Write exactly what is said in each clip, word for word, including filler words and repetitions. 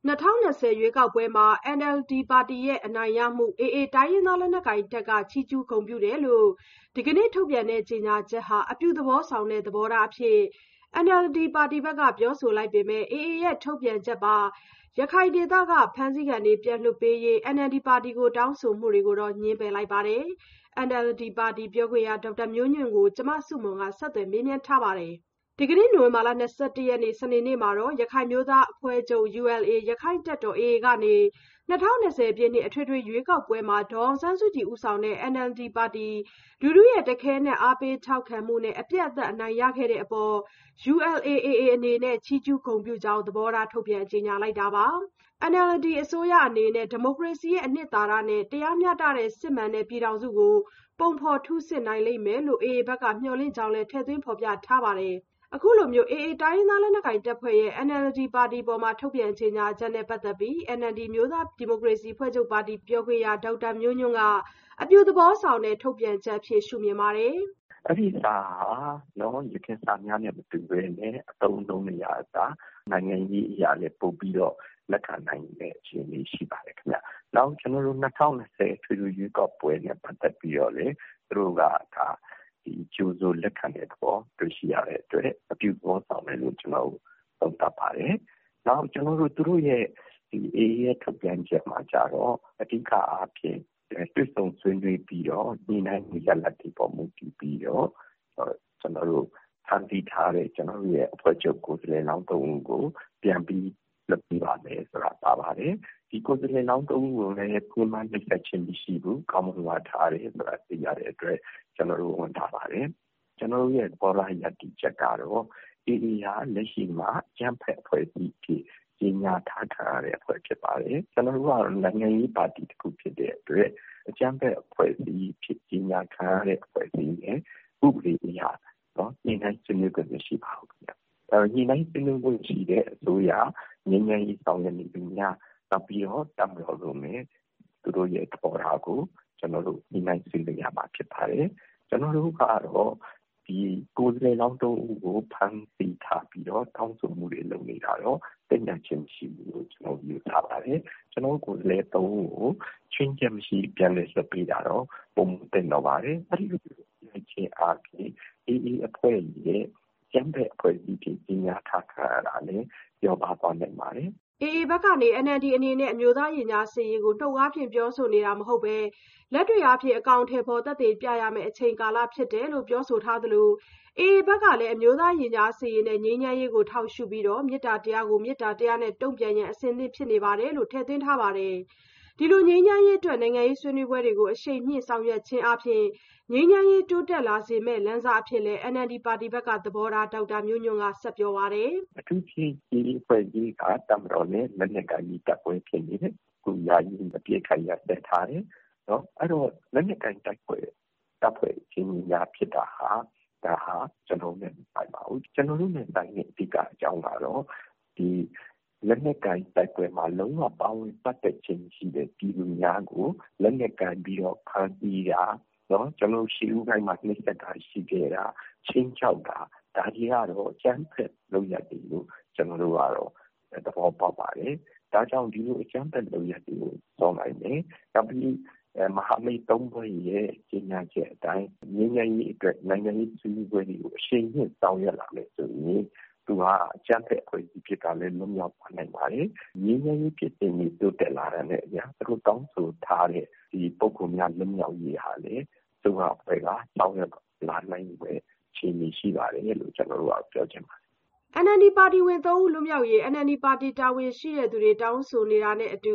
၂၀၂၀ ရွေးကောက်ပွဲမှာ N L D ပါတီရဲ့အနိုင်ရမှု A A တိုင်းရင်းသားလက်နက်ကိုင်တပ်က ချီးကျူးဂုဏ်ပြုတယ်လို့ ဒီကနေ့ထုတ်ပြန်တဲ့ကြေညာချက်ဟာ အပြုသဘောဆောင်တဲ့သဘောထားအဖြစ် N L D ပါတီဘက်ကပြောဆိုလိုက်ပေမဲ့ A A ရဲ့ထုတ်ပြန်ချက်ပါ ရခိုင်ဒေသက ဖမ်းဆီးခံတွေပြန်လွှတ်ပေးရေး N L D ပါတီကိုတောင်းဆိုမှုတွေကိုတော့ ငြင်းပယ်လိုက်ပါတယ်။ N L D ပါတီပြောခွင့်ရ ဒေါက်တာမျိုးညွန့်ကို မဆုမွန်က ဆက်သွယ်မေးမြန်းထားပါတယ်။ ဒီကနေ့ နိုဝင်ဘာလ ၂၁ ရက်နေ့ စနေနေ့မှာတော့ ရခိုင်အမျိုးသားအဖွဲ့ချုပ် U L A ၊ ရခိုင့်တပ်တော် A A ကနေ ၂၀၂၀ ပြည့်နှစ် အထွေထွေရွေးကောက်ပွဲမှာ ဒေါ်အောင်ဆန်းစုကြည်ဦးဆောင်တဲ့ N L D ပါတီ လူထုရဲ့တခဲနက်အားပေးထောက်ခံမှုနဲ့ အပြတ်အသတ်အနိုင်ရခဲ့တဲ့အပေါ် U L A /A A အနေနဲ့ ချီးကျူးဂုဏ်ပြုကြောင်း သဘောထားထုတ်ပြန်ကြေညာလိုက်တာပါ။ N L D အစိုးရအနေနဲ့ ဒီမိုကရေစီရဲ့အနှစ်သာရနဲ့ တရားမျှတတဲ့စစ်မှန်တဲ့ပြည်ထောင်စုကို ပုံဖော်ထုစစ်နိုင်လိမ့်မယ်လို့ A A ဘက်ကမျှော်လင့်ကြောင်းလည်း ထည့်သွင်းဖော်ပြထားပါတယ်။ အခုလို A A တိုင်းရင်းသားလက်နက်ကိုင်တပ်ဖွဲ့ရဲ့ N L D ပါတီအပေါ်ထုတ်ပြန်ကြေညာချက်နဲ့ပတ်သက်ပြီး N L D အမျိုးသားဒီမိုကရေစီအဖွဲ့ချုပ်ပါတီပြောခွင့်ရ ဒေါက်တာမျိုးညွန့်က အပြုသဘောဆောင်တဲ့ထုတ်ပြန်ချက်အဖြစ်ရှုမြင်ပါတယ်။ "အဲဒီစာဟာနော်ယခင်စာများနဲ့မတူဘဲနဲ့အသုံးအနှုန်းတွေကအစနိုင်ငံရေးအရာလည်းပို့ပြီးတော့လက်ခံနိုင်တဲ့အခြေအနေရှိပါတယ်ခင်ဗျ။နောက်ကျွန်တော်တို့၂၀၂၀ထွေထွေရွေးကောက်ပွဲနဲ့ပတ်သက်ပြီးတော့လေသူတို့ကဒါဒီကျိုးစိုးလက်ခံတဲ့သဘောတွေ့ရှိရတဲ့အတွက်အပြုသဘောဆောင်တယ်လို့ကျွန်တော်တို့သုံးသပ်ပါတယ်။နောက်ကျွန်တော်တို့သူတို့ရဲ့ဒီ A A ရဲ့ထုတ်ပြန်ချက်မှာကြတော့အဓိကအားဖြင့်တွေ့ဆုံဆွေးနွေးပြီးတော့ဒီနိုင်မှုရလဒ်တွေပေါ်မူတည်ပြီးတော့ကျွန်တော်တို့ဖန်တီးထားတဲ့ကျွန်တော်တို့ရဲ့အဖွဲ့ချုပ်ကိုယ်စားလှယ်လောင်းသုံးဦးကိုပြန်ပြီးလုပ်ပြပါမယ်ဆိုတာပါပါတယ်။ဒီကိုယ်စားလှယ်လောင်းသုံးဦးကိုလည်းပုံမှန်နှိပ်စက်ခြင်းမရှိဘူး။ကောင်းမွန်စွာထားတယ်ဆိုတာသိရတဲ့အတွက်ကျွန်တော်တို့ဝန်ထားပါတယ်။ကျွန်တော်တို့ရဲ့ပေါ်လာရည်တည်ချက်ကတော့ A A ဟာလက်ရှိမှာကျန်းဖက်အဖွဲ့အစည်းဖြစ်ကြီးညာထားခံရတဲ့အဖွဲ့ဖြစ်ပါတယ်။ကျွန်တော်တို့ကနိုင်ငံရေးပါတီတစ်ခုဖြစ်တဲ့အတွက်အကြမ်းဖက်အဖွဲ့အစည်းဖြစ်ကြီးညာခံရတဲ့အဖွဲ့အစည်းနဲ့ဥပဒေအရနော်ညီနိုင်ဆွေးနွေးခွင့်မရှိပါဘူးခင်ဗျ။အဲညီနိုင်ဆွေးနွေးခွင့်ရှိတဲ့အစိုးရငြိမ်းချမ်းရေးဆောင်ရွက်နေသူများနောက်ပြီးတော့တမတော်လုံးနဲ့သူတို့ရဲ့သဘောထားကိုကျွန်တော်တို့ညီနိုင်ဆွေးနွေးရမှာဖြစ်ပါတယ်။ကျွန်တော်တို့ကတော့ဒီကိုယ်စားလှယ်လောင်းသုံးဦးကိုဖမ်းဆီးထားပြီးတော့တောင်းဆိုမှုတွေလုပ်နေတာတော့သိဉာဏ်ချင်းရှိဘူးလို့ကျွန်တော်ယူဆပါတယ်။ကျွန်တော်ကိုယ်စားလှယ်သုံးဦးကိုချင်းချက်မရှိပြန်လည်လွှတ်ပေးတာတော့ပုံမသိတော့ပါတယ်။အဲဒီလိုလိုက်ချင်းအားဖြင့် A A အဖွဲ့ရဲ့ကျန်းဖက်အဖွဲ့အစည်းဖြစ်ကြီးညာထားခံရတာလည်းပြောပါသွားနိုင်ပါတယ်။ A A ဘက်ကနေ N L D အနေနဲ့အမျိုးသားရင်ကြားစေ့ရေးကိုနှုတ်အားဖြင့်ပြောဆိုနေတာမဟုတ်ဘဲလက်တွေ့အားဖြင့်အကောင်အထည်ဖော်သက်သေပြရမယ့်အချိန်ကာလဖြစ်တယ်လို့ပြောဆိုထားသလို A A ဘက်ကလည်းအမျိုးသားရင်ကြားစေ့ရေးနဲ့ငြိမ်းချမ်းရေးကိုထောက်ရှုပြီးမေတ္တာတရားကိုမေတ္တာတရားနဲ့တုံ့ပြန်ရန်အဆင်သင့်ဖြစ်နေပါတယ်လို့ထည့်သွင်းထားပါတယ်။ဒီလိုငြိမ်းချမ်းရေးအတွက်နိုင်ငံရေးဆွေးနွေးပွဲတွေကိုအရှိန်မြှင့်ဆောင်ရွက်ခြင်းအားဖြင့်ငြိမ်းချမ်းရေးတိုးတက်လာစေမယ့်လမ်းစအဖြစ်လည်း N L D ပါတီဘက်ကသဘောထားဒေါက်တာမျိုးညွန့်ကဆက်ပြောပါတယ်။အထူးဖြင့်ဒီအဖွဲ့ကြီးကတမတော်နဲ့လက်နက်ကိုင်တပ်ဖွဲ့ဖြစ်နေတယ်။ခုယာယီအပြည့်ခိုင်ရတဲ့ထားတယ်နော်အဲ့တော့လက်နက်ကိုင်တပ်ဖွဲ့တပ်ဖွဲ့ချင်းများဖြစ်တာဟာဒါဟာကျွန်တော်နဲ့ဆိုင်ပါဘူးကျွန်တော်တို့နဲ့ဆိုင်တဲ့အဓိကအကြောင်းကတော့ဒီလက်နက်ကိုင်တိုက်ပွဲမှာလုံးဝပါဝင်ပတ်သက်ခြင်းရှိတဲ့ပြည်သူများကိုလက်နက်ကိုင်ပြီးတော့ဖမ်းဆီးတာနော်ကျွန်တော်ရှိဦးတိုင်းမှာနှိမ့်ဆက်တာရှိခဲ့တာချင်းချောက်တာဒါကြီးကတော့ကျန်းဖက်လုပ်ရတယ်လို့ကျွန်တော်တို့ကတော့သဘောပေါက်ပါတယ်ဒါကြောင့်ဒီလိုအကျန်းဖက်လုပ်ရတယ်ကိုစောင့်နိုင်တယ်နောက်ပြီးမဟာမိတ်သုံးဖွဲ့ရဲ့ကြေညာချက်အတိုင်းငြိမ်းချမ်းရေးအတွက်နိုင်ငံရေးဆွေးနွေးပွဲတွေကိုအရှိန်မြင့်ဆောင်ရွက်လာမယ်ဆိုရင်သူဟာအကြမ်းဖက်အဖွဲ့အစည်းဖြစ်တာလည်းလွတ်မြောက်နိုင်ပါတယ်။ငြိမ်းချမ်းရေးဖြစ်တဲ့နေတိုးတက်လာတဲ့အရာသူတို့တောင်းဆိုထားတဲ့ဒီပုံကူများလွတ်မြောက်ရေးဟာလည်းသူကအဖွဲ့ကဆောင်ရွက်လာနိုင်ပဲအခြေအနေရှိပါတယ်လို့ကျွန်တော်တို့ကပြောချင်ပါတယ်။ N L D ပါတီဝင်သုံးဦးလွတ်မြောက်ရေး N L D ပါတီတာဝန်ရှိသူတွေတောင်းဆိုနေတာနဲ့အတူ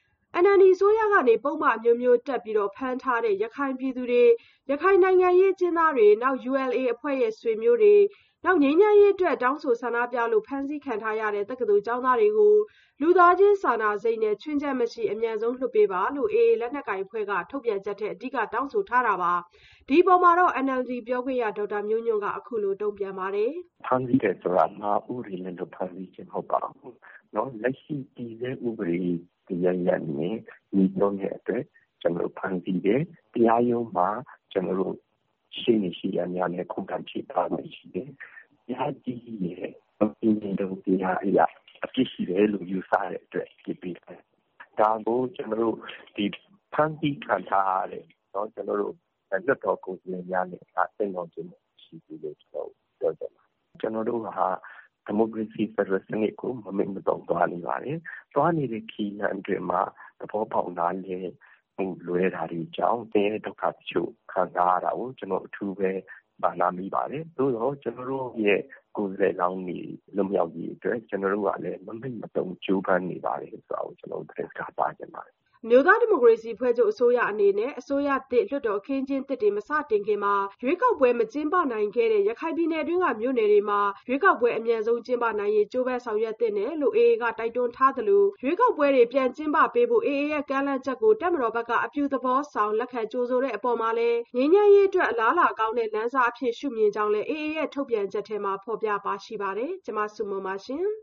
N L D အစိုးရကနေပုဒ်မအမျိုးမျိုးတပ်ပြီးဖမ်းထားတဲ့ရခိုင်ပြည်သူတွေရခိုင်နိုင်ငံရေးအကျဉ်းသားတွေနောက် U L A အဖွဲ့ရဲ့ဆွေမျိုးတွေနောက်ငြိမ်းချမ်းရေးအတွက်တောင်းဆိုဆန္ဒပြလို့ဖမ်းဆီးခံထားရတဲ့တက္ကသိုလ်ကျောင်းသားတွေကိုလူသားချင်းစာနာစိတ်နဲ့ချွင်းချက်မရှိအမြန်ဆုံးလွှတ်ပေးပါလို့ A A လက်နက်ကိုင်အဖွဲ့ကထုတ်ပြန်ချက်ထဲအဓိကတောင်းဆိုထားတာပါ။ဒီအပေါ်မှာတော့ N L D ပြောခွင့်ရဒေါက်တာမျိုးညွန့်ကအခုလိုတုံ့ပြန်ပါတယ်။ဖမ်းဆီးတယ်ဆိုတာမှာဥပဒေနဲ့လို့ဖမ်းဆီးခြင်းမဟုတ်ပါဘူး။နော်လက်ရှိတည်တဲ့ဥပဒေတရားရနဲ့ညီလုံးရဲ့အတွက်ကျွန်တော်ဖမ်းဆီးတယ်တရားရုံးမှာကျွန်တော်ရှင်းနေရှိရများနဲ့ခုခံဖြစ်ထားမှရှိတယ်။တရားကြီးရဲ့အင်းတို့တရားအရာအပြစ်ရှိတယ်လို့ယူဆတဲ့အတွက်အပြစ်ပေးတယ်။ဒါကိုကျွန်တော်တို့ဒီဖန်တီးခံထားရတဲ့เนาะကျွန်တော်တို့လွတ်တော်ကိုယ်စားလှယ်များနဲ့စိတ်တော်ခြင်းရှိပြီလို့ကျွန်တော်ပြောချင်ပါတယ်။ကျွန်တော်တို့ဟာဒီမိုကရေစီဖက်ဒရယ်စနစ်ကိုမမိတ်မတုံသွားနေပါတယ်။သွားနေတဲ့ခီးလမ်းတွေမှာသဘောပေါက်လာလေမှုလွဲတာတွေကြောင့်တဲ့ဒုက္ခတချို့ခံစားရတာကိုကျွန်တော်အထူးပဲပါလာမိပါတယ်။သို့တော့ကျွန်တော်တို့ရဲ့ကိုယ်စားလှယ်လောင်းတွေလွတ်မြောက်ရေးအတွက်ကျွန်တော်တို့ကလည်းမမိတ်မတုံကြိုးပမ်းနေပါတယ်ဆိုတာကိုကျွန်တော်သတင်းစကားပါချင်ပါတယ်။အမျိုးသားဒီမိုကရေစီအဖွဲ့ချုပ်အစိုးရအနေနဲ့အစိုးရသစ်လွှတ်တော်အခင်းအကျင်းသစ်တွေမစတင်ခင်မှာရွေးကောက်ပွဲမကျင်းပနိုင်ခဲ့တဲ့ရခိုင်ပြည်နယ်တွင်းကမြို့နယ်တွေမှာရွေးကောက်ပွဲအမြန်ဆုံးကျင်းပနိုင်ရေးကြိုးပမ်းဆောင်ရွက်သင့်တယ်လို့ အေအေ ကတိုက်တွန်းထားသလိုရွေးကောက်ပွဲတွေပြန်ကျင်းပပေးဖို့ အေအေ ရဲ့ကမ်းလှမ်းချက်ကိုတပ်မတော်ဘက်ကအပြုသဘောဆောင်လက်ခံကြိုဆိုတဲ့အပေါ်မှာလည်းငြိမ်းချမ်းရေးအတွက်အလားအလာကောင်းတဲ့လမ်းစာအဖြစ်ရှုမြင်ကြောင်းလည်း အေအေ ရဲ့ထုတ်ပြန်ချက်ထဲမှာဖော်ပြပါရှိပါတယ်။ကျွန်မဆုမွန်ပါရှင်။